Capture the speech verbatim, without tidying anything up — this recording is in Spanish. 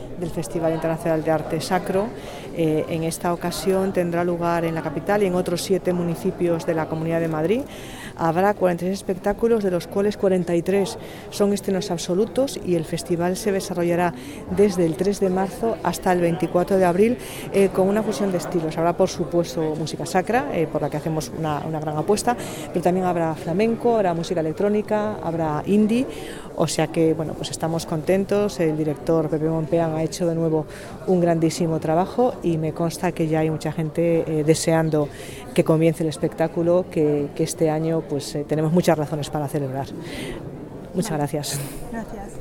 del Festival Internacional de Arte Sacro. Eh, en esta ocasión tendrá lugar en la capital y en otros siete municipios de la Comunidad de Madrid. Habrá cuarenta y seis espectáculos, de los cuales cuarenta y tres son estrenos absolutos, y el festival se desarrollará desde el tres de marzo hasta el veinticuatro de abril eh, con una fusión de estilos. Habrá, por supuesto, música sacra, eh, por la que hacemos una, una gran apuesta, pero también habrá flamenco, habrá música electrónica, habrá indie, o sea que bueno, pues estamos contentos. El director Pepe Mompean ha hecho de nuevo un grandísimo trabajo y me consta que ya hay mucha gente eh, deseando que comience el espectáculo, que, que este año pues eh, tenemos muchas razones para celebrar. Muchas gracias. Gracias.